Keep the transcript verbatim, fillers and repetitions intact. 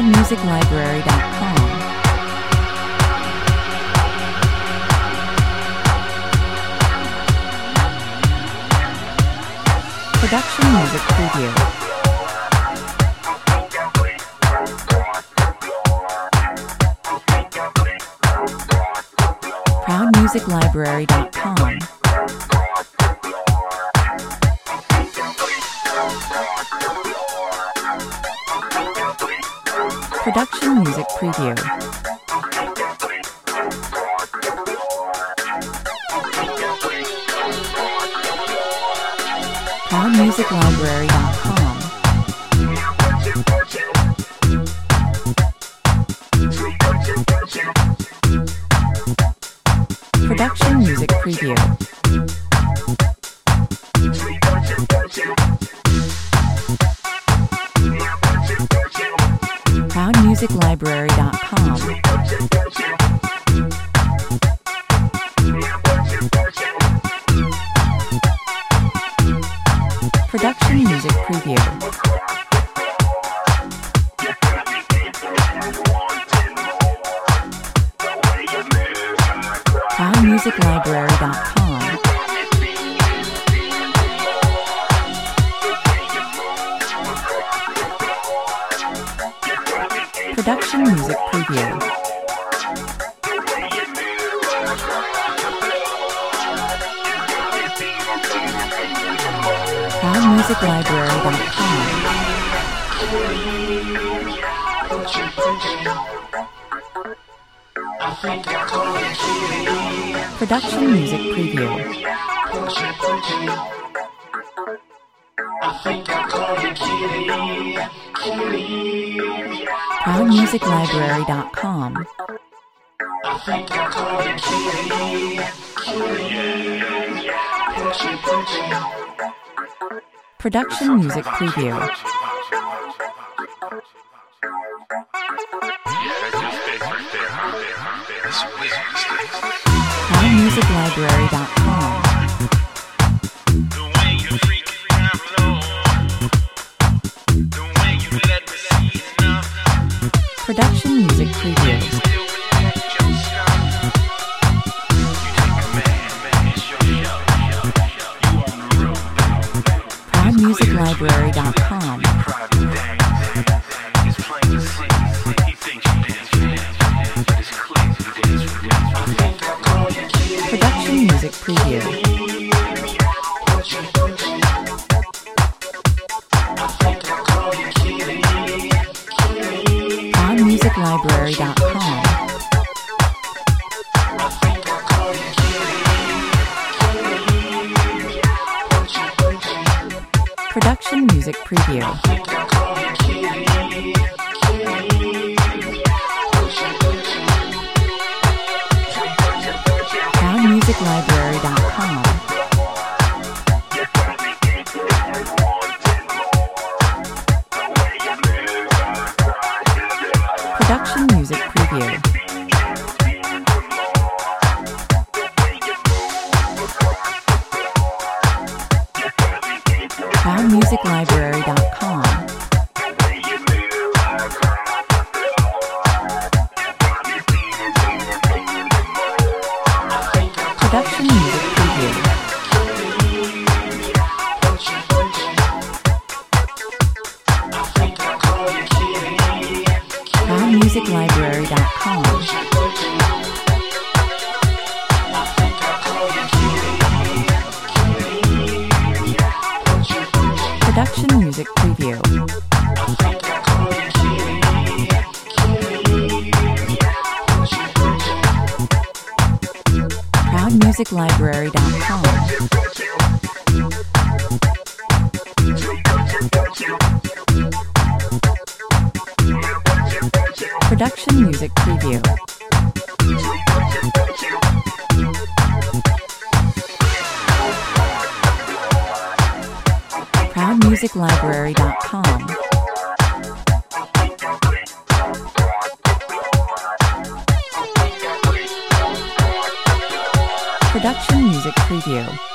proud music library dot com. Production Music Preview. proud music library dot com. Production Music Preview. proud music library dot com. Production Music Preview. proud music library dot com. Production Music Preview. proud music library dot com. Production Music Preview. proud music library dot com. Production Music Preview. proud music library dot com. Production Music Preview. proud music library dot com. Production Music Preview. proud music library dot com. Production Music Preview. proud music library dot com. Production Music Preview. proud music library dot com. Production Music Preview. proud music library dot com. Production Music Preview. proud music library dot com. Production Music Preview. proud music library dot com. Production Music Preview. proud music library dot com. Production Music Preview.